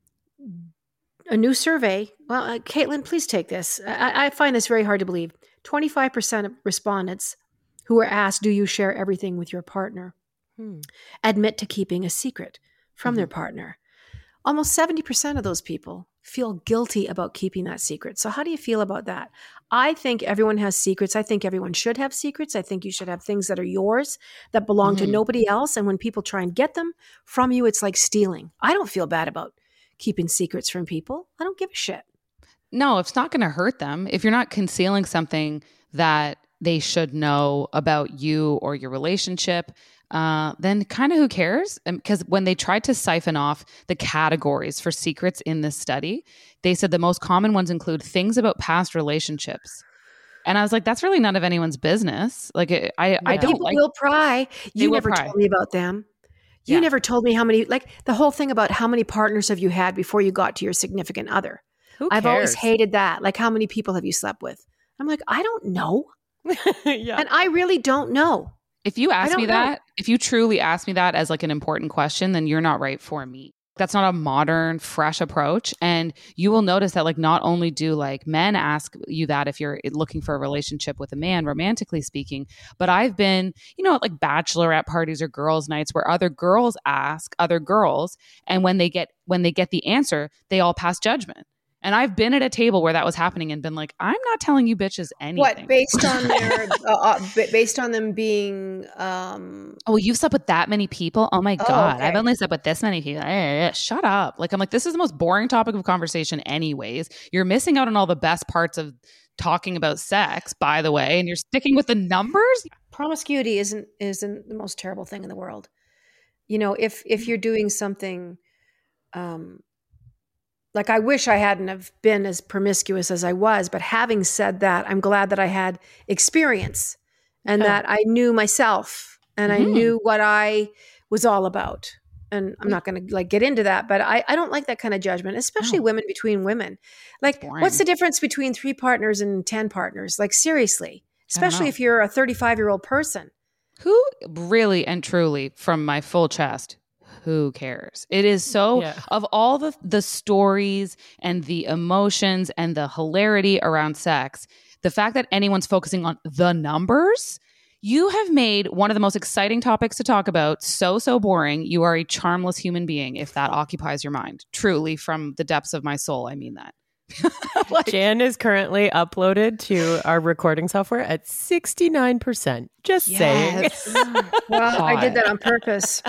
a new survey, well, uh, Caitlin, please take this. I, I find this very hard to believe. twenty-five percent of respondents who were asked, do you share everything with your partner, hmm. admit to keeping a secret from mm-hmm. their partner. Almost seventy percent of those people feel guilty about keeping that secret. So how do you feel about that? I think everyone has secrets. I think everyone should have secrets. I think you should have things that are yours that belong Mm-hmm. to nobody else. And when people try and get them from you, it's like stealing. I don't feel bad about keeping secrets from people. I don't give a shit. No, it's not going to hurt them. If you're not concealing something that they should know about you or your relationship, uh, then kind of who cares? Because when they tried to siphon off the categories for secrets in this study, they said the most common ones include things about past relationships. And I was like, that's really none of anyone's business. Like, I, I, I don't People like. will pry. You will never pry. told me about them. You Yeah. never told me how many, like the whole thing about how many partners have you had before you got to your significant other. Who I've always cares? hated that. Like, how many people have you slept with? I'm like, I don't know. Yeah. And I really don't know. If you ask don't me know. that, if you truly ask me that as like an important question, then you're not right for me. That's not a modern, fresh approach. And you will notice that like not only do like men ask you that if you're looking for a relationship with a man, romantically speaking, but I've been, you know, at like bachelorette parties or girls' nights where other girls ask other girls, and when they get when they get the answer, they all pass judgment. And I've been at a table where that was happening and been like, I'm not telling you bitches anything. What, based on their, uh, uh, ba- based on them being, um, Oh, you've slept with that many people? Oh my Oh, God. okay. I've only slept with this many people. Eh, shut up. Like, I'm like, this is the most boring topic of conversation anyways. You're missing out on all the best parts of talking about sex, by the way, and you're sticking with the numbers. promiscuity isn't isn't the most terrible thing in the world. You know, if if you're doing something, um, like I wish I hadn't have been as promiscuous as I was, but having said that, I'm glad that I had experience and Yeah. that I knew myself and I Mhm. knew what I was all about. And I'm not going to like get into that, but I, I don't like that kind of judgment, especially No. women between women. Like, boring. what's the difference between three partners and ten partners? Like, seriously, especially know. if you're a thirty-five year old person. Who really and truly, from my full chest, who cares? It is so, Yeah. of all the, the stories and the emotions and the hilarity around sex, the fact that anyone's focusing on the numbers, you have made one of the most exciting topics to talk about so, so boring. You are a charmless human being if that occupies your mind. Truly, from the depths of my soul, I mean that. Like, Jan is currently uploaded to our recording software at sixty-nine percent. Just saying. yes. Well, I did God. that on purpose.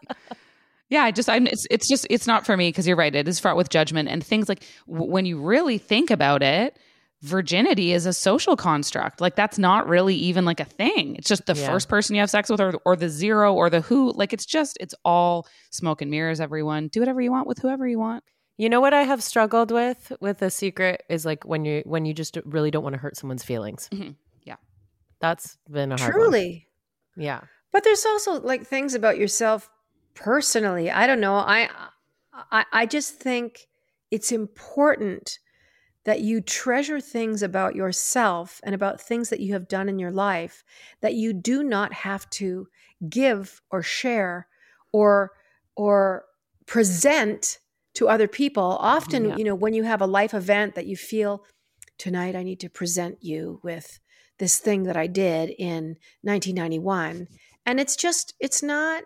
Yeah, I just I'm it's it's just it's not for me because you're right. It is fraught with judgment and things like w- when you really think about it, virginity is a social construct. Like that's not really even like a thing. It's just the Yeah. first person you have sex with or or the zero or the who. Like it's just it's all smoke and mirrors, everyone. Do whatever you want with whoever you want. You know what I have struggled with with a secret is like when you when you just really don't want to hurt someone's feelings. Mhm. Yeah. That's been a hard Truly. one. Yeah. But there's also like things about yourself personally. I don't know. I, I I just think it's important that you treasure things about yourself and about things that you have done in your life that you do not have to give or share or or present to other people. Often, Yeah. you know, when you have a life event that you feel tonight I need to present you with this thing that I did in nineteen ninety-one. And it's just, it's not,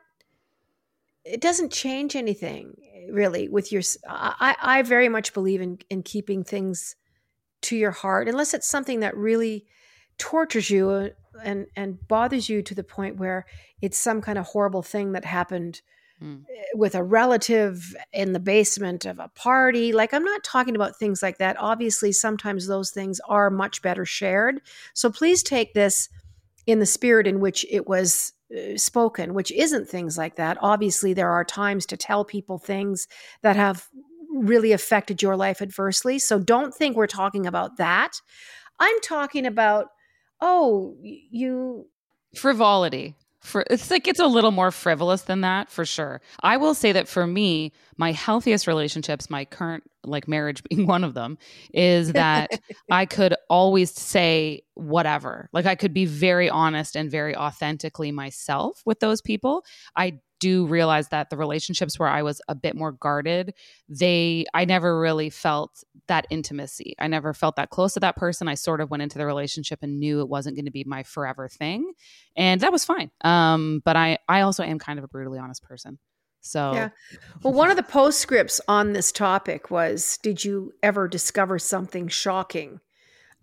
it doesn't change anything really with your, I, I very much believe in, in keeping things to your heart, unless it's something that really tortures you and, and bothers you to the point where it's some kind of horrible thing that happened Mm. with a relative in the basement of a party. Like, I'm not talking about things like that. Obviously, sometimes those things are much better shared. So please take this in the spirit in which it was uh, spoken, which isn't things like that. Obviously, there are times to tell people things that have really affected your life adversely. So don't think we're talking about that. I'm talking about, oh, you... Frivolity. For it's like it's a little more frivolous than that for sure. I will say that for me, my healthiest relationships, my current like marriage being one of them, is that I could always say whatever. Like I could be very honest and very authentically myself with those people. I do realize that the relationships where I was a bit more guarded, they I never really felt that intimacy. I never felt that close to that person. I sort of went into the relationship and knew it wasn't going to be my forever thing. And that was fine. Um, but I, I also am kind of a brutally honest person. So Yeah. Well, one of the postscripts on this topic was, did you ever discover something shocking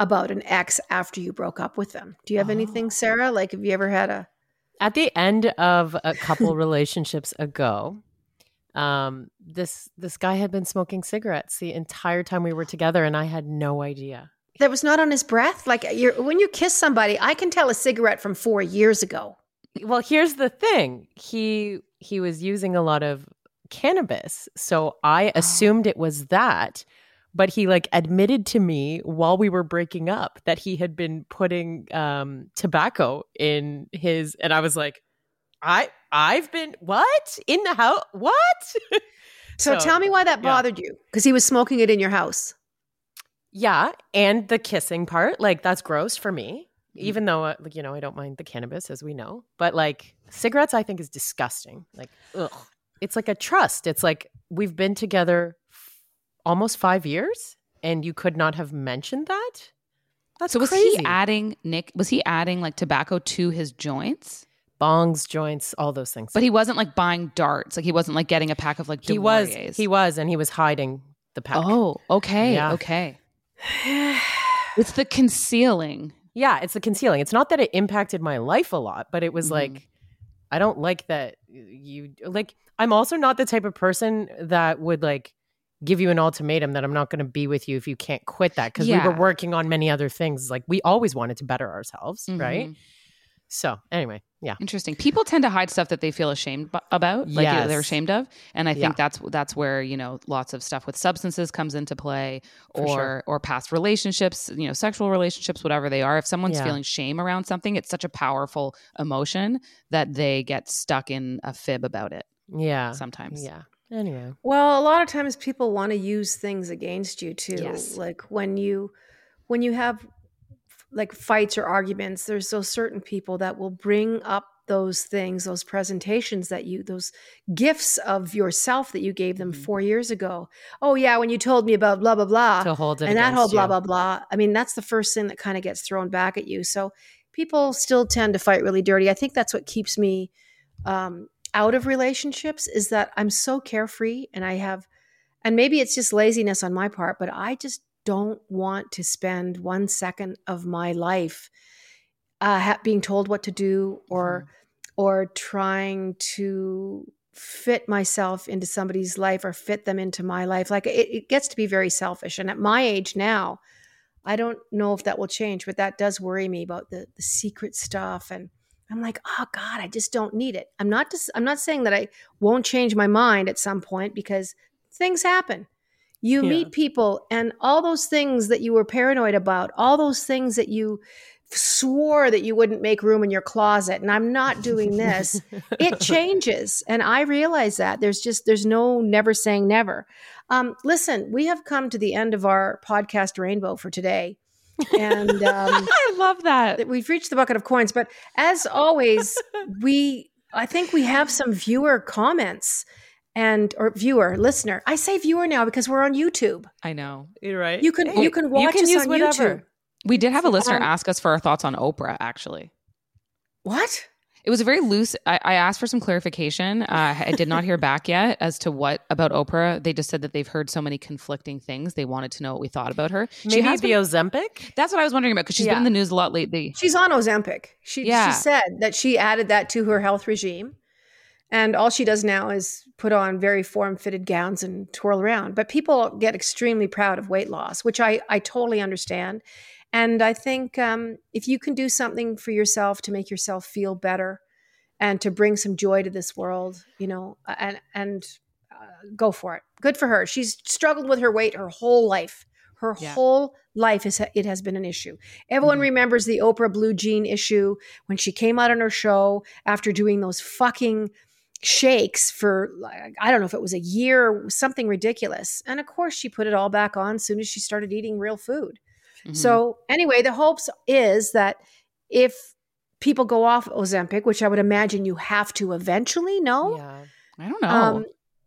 about an ex after you broke up with them. Do you have Oh. anything, Sarah? Like, have you ever had a... At the end of a couple relationships ago, um, this this guy had been smoking cigarettes the entire time we were together, and I had no idea. That was not on his breath? Like, you're, when you kiss somebody, I can tell a cigarette from four years ago. Well, here's the thing. He he was using a lot of cannabis, so I assumed it was that. But he like admitted to me while we were breaking up that he had been putting um, tobacco in his, and I was like, I I've been what in the house? What? So, So, tell me why that yeah. bothered you. Because he was smoking it in your house. Yeah, and the kissing part, like that's gross for me. Even though, uh, like, you know, I don't mind the cannabis, as we know, but like cigarettes, I think is disgusting. Like, ugh, it's like a trust. It's like we've been together f- almost five years, and you could not have mentioned that. That's So was crazy. he adding, Nick, was he adding like tobacco to his joints? Bongs, joints, all those things. But he wasn't like buying darts. Like he wasn't like getting a pack of like he was, Dewarriers. he was, and he was hiding the pack. Oh, okay. Yeah. Okay. It's the concealing. Yeah, it's the concealing. It's not that it impacted my life a lot, but it was Mhm. like, I don't like that you like, I'm also not the type of person that would like give you an ultimatum that I'm not going to be with you if you can't quit that. Cause we Yeah. were working on many other things. Like we always wanted to better ourselves. Right. Mhm. So anyway, yeah. Interesting. People tend to hide stuff that they feel ashamed bu- about, like Yes. they're ashamed of, and I think Yeah. that's that's where you know lots of stuff with substances comes into play, For or sure. or past relationships, you know, sexual relationships, whatever they are. If someone's Yeah. feeling shame around something, it's such a powerful emotion that they get stuck in a fib about it. Yeah. Sometimes, Yeah. Anyway. Well, a lot of times people want to use things against you too. Yes. Like when you when you have like fights or arguments, there's those certain people that will bring up those things, those presentations that you, those gifts of yourself that you gave them Mhm. four years ago. Oh yeah, when you told me about blah blah blah, To hold it and that against whole blah you. blah blah. I mean, that's the first thing that kind of gets thrown back at you. So people still tend to fight really dirty. I think that's what keeps me um, out of relationships, is that I'm so carefree, and I have, and maybe it's just laziness on my part, but I just don't want to spend one second of my life uh, ha- being told what to do, or or trying to fit myself into somebody's life or fit them into my life. Like it, it gets to be very selfish. And at my age now, I don't know if that will change, but that does worry me about the the secret stuff. And I'm like, oh God, I just don't need it. I'm not just, I'm not saying that I won't change my mind at some point, because things happen. You Yeah. meet people, and all those things that you were paranoid about, all those things that you swore that you wouldn't make room in your closet, and I'm not doing this, it changes. And I realize that there's just, there's no never saying never. Um, listen, we have come to the end of our podcast rainbow for today. And um, I love that. we've reached the bucket of coins. But as always, we, I think we have some viewer comments and, or viewer, listener. I say viewer now because we're on YouTube. I know. You're right. You can, Hey, you can watch can us use on whatever. YouTube. We did have a listener Um, ask us for our thoughts on Oprah, actually. What? It was a very loose. I, I asked for some clarification. Uh, I did not hear back yet as to what about Oprah. They just said that they've heard so many conflicting things. They wanted to know what we thought about her. She Maybe has the been- Ozempic? That's what I was wondering about, because she's Yeah. been in the news a lot lately. She's on Ozempic. She, Yeah. she said that she added that to her health regime. And all she does now is put on very form-fitted gowns and twirl around. But people get extremely proud of weight loss, which I, I totally understand. And I think um, if you can do something for yourself to make yourself feel better and to bring some joy to this world, you know, and and uh, go for it. Good for her. She's struggled with her weight her whole life. Her Yeah. whole life is it has been an issue. Everyone Mhm. remembers the Oprah Blue Jean issue when she came out on her show after doing those fucking shakes for, like, I don't know if it was a year, something ridiculous. And of course, she put it all back on as soon as she started eating real food. Mhm. So anyway, the hopes is that if people go off Ozempic, which I would imagine you have to eventually, no, Yeah. I don't know. um,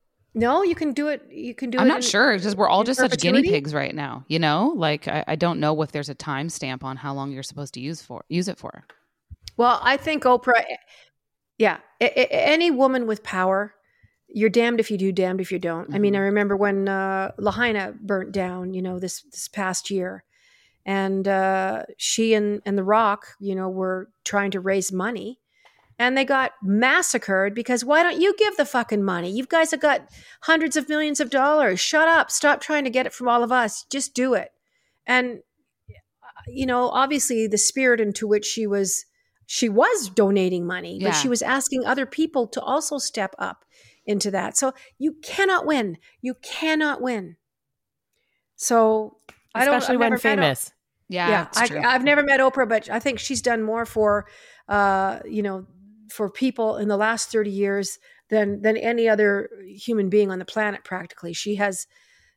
no, you can do it. You can do I'm it. not in- sure, because we're all in just such guinea perpetuity? pigs right now. You know, like I, I don't know if there's a time stamp on how long you're supposed to use for use it for. Well, I think Oprah, yeah, a- a- any woman with power, you're damned if you do, damned if you don't. I mean, Mhm. I remember when uh, Lahaina burnt down, you know, this this past year, And uh, she and, and The Rock, you know, were trying to raise money. And they got massacred because why don't you give the fucking money? You guys have got hundreds of millions of dollars. Shut up. Stop trying to get it from all of us. Just do it. And, you know, obviously the spirit into which she was, she was donating money, Yeah. but she was asking other people to also step up into that. So you cannot win. You cannot win. So I don't, Especially I've when never met famous. Yeah, yeah, it's I, true. I've never met Oprah, but I think she's done more for, uh, you know, for people in the last thirty years than than any other human being on the planet. Practically, she has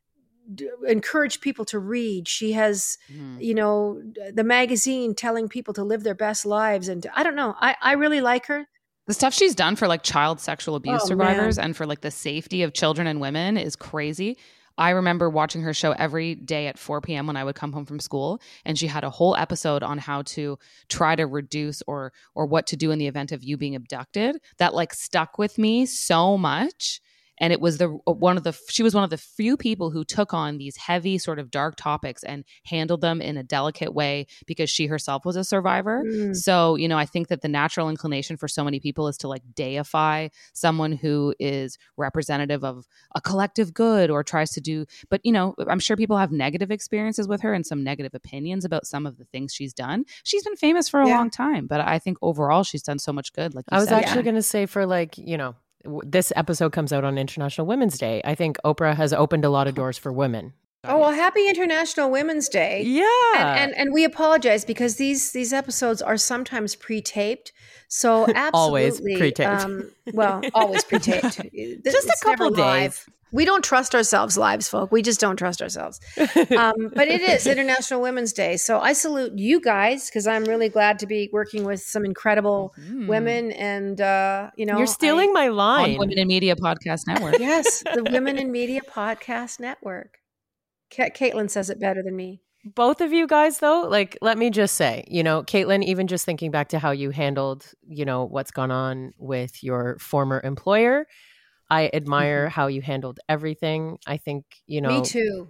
d- encouraged people to read. She has, Mhm. you know, the magazine telling people to live their best lives. And I don't know, I I really like her. The stuff she's done for like child sexual abuse Oh, survivors man. and for like the safety of children and women is crazy. I remember watching her show every day at four p.m. when I would come home from school, and she had a whole episode on how to try to reduce or or what to do in the event of you being abducted. That like stuck with me so much. And it was the one of the she was one of the few people who took on these heavy sort of dark topics and handled them in a delicate way because she herself was a survivor. Mm. So, you know, I think that the natural inclination for so many people is to like deify someone who is representative of a collective good or tries to do. But, you know, I'm sure people have negative experiences with her and some negative opinions about some of the things she's done. She's been famous for a Yeah. long time, but I think overall she's done so much good. Like you I was said. actually going to say for like, you know, w- this episode comes out on International Women's Day. I think Oprah has opened a lot of doors for women. Oh well, happy International Women's Day. Yeah. And, and and we apologize because these these episodes are sometimes pre-taped. So absolutely, Always pre-taped. Um, well, always pre-taped. Just a It's never couple live. days. We don't trust ourselves, lives, folk. We just don't trust ourselves. Um, but it is International Women's Day, so I salute you guys because I'm really glad to be working with some incredible Mhm. women. And uh, you know, You're stealing I- my on line. Women in Media Podcast Network. yes, the Women in Media Podcast Network. Ca- Caitlin says it better than me. Both of you guys, though, like, let me just say, you know, Caitlin, even just thinking back to how you handled, you know, what's gone on with your former employer, I admire how you handled everything. I think, you know, Me too.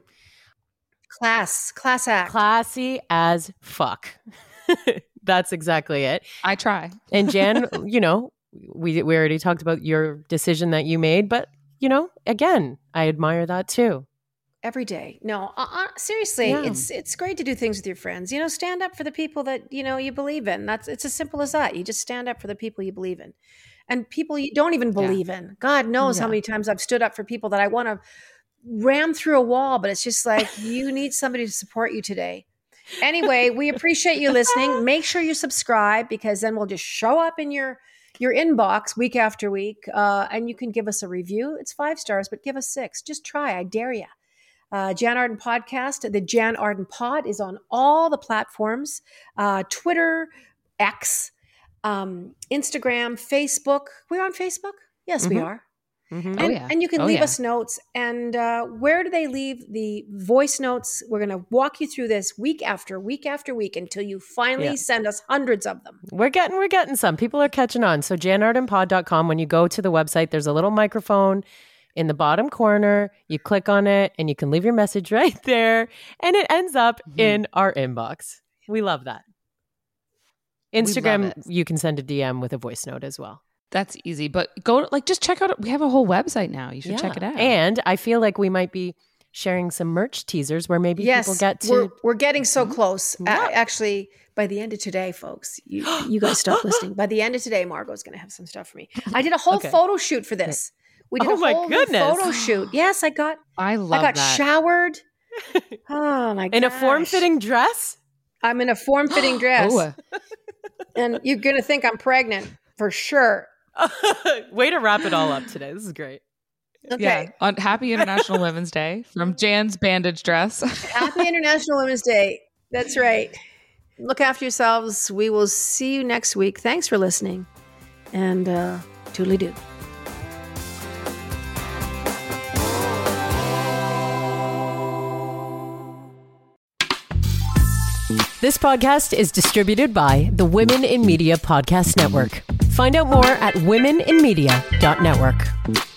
Class, class act. classy as fuck. That's exactly it. I try. And Jan, you know, we we already talked about your decision that you made, but, you know, again, I admire that too. Every day. No, uh, uh, seriously, Yeah. it's it's great to do things with your friends. You know, stand up for the people that you know you believe in. That's it's as simple as that. You just stand up for the people you believe in, and people you don't even believe in. God knows how Yeah. many times I've stood up for people that I want to ram through a wall, but it's just like you need somebody to support you today. Anyway, we appreciate you listening. Make sure you subscribe because then we'll just show up in your your inbox week after week, uh, and you can give us a review. It's five stars, but give us six. Just try. I dare you. Uh, Jan Arden Podcast. The Jan Arden Pod is on all the platforms, uh, Twitter, X, um, Instagram, Facebook. We're on Facebook? Yes, we Mhm. are. Mhm. And, yeah. and you can Oh, leave yeah. us notes. And uh, where do they leave the voice notes? We're going to walk you through this week after week after week until you finally Yeah. send us hundreds of them. We're getting we're getting some. People are catching on. So jan arden pod dot com, when you go to the website, there's a little microphone in the bottom corner. You click on it and you can leave your message right there. And it ends up Mhm. in our inbox. We love that. love Instagram, it. you can send a D M with a voice note as well. That's easy. But go like just check out we have a whole website now. You should check it Yeah. out. And I feel like we might be sharing some merch teasers where maybe yes, people get to we're, we're getting so close. A- Yeah. actually, by the end of today, folks, you, you guys stop listening. By the end of today, Margot's going to have some stuff for me. I did a whole Okay. photo shoot for this. We did Oh a my whole new goodness. photo shoot. Yes, I got I love I got that. showered. Oh my god! in a form-fitting dress. I'm in a form-fitting dress, Oh, and you're gonna think I'm pregnant for sure. Way to wrap it all up today. This is great. Okay. yeah. On Happy International Women's Day from Jan's bandage dress. Happy International Women's Day. That's right. Look after yourselves. We will see you next week. Thanks for listening, and uh, toodly doo. This podcast is distributed by the Women in Media Podcast Network. Find out more at women in media dot network.